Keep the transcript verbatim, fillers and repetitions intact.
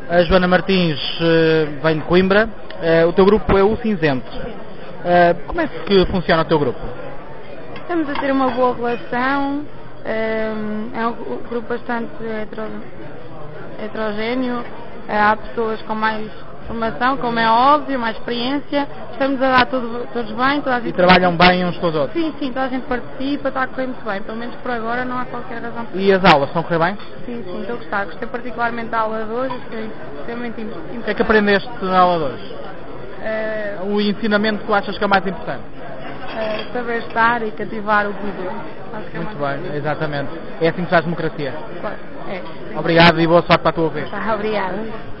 A Joana Martins eh, vem de Coimbra. Eh, o teu grupo é o Cinzento. Eh, como é que funciona o teu grupo? Estamos a ter uma boa relação. eh, É um grupo bastante hetero, heterogéneo. Eh, Há pessoas com mais formação, como é óbvio, mais experiência. Estamos a dar tudo, todos bem. Toda a gente E trabalham bem uns com os outros? Sim, sim, toda a gente participa, está a correr muito bem. Pelo menos por agora não há qualquer razão para... E as aulas estão a correr bem? Sim, sim, estou a gostar. Gostei particularmente da aula de hoje, foi extremamente importante. O que é que aprendeste na aula de hoje? Uh, O ensinamento que tu achas que é o mais importante? uh, saber estar e cativar o público. Acho que é Muito mais... bem, exatamente. É assim que se faz democracia. É. Obrigado e boa sorte para a tua vez. Tá, obrigada.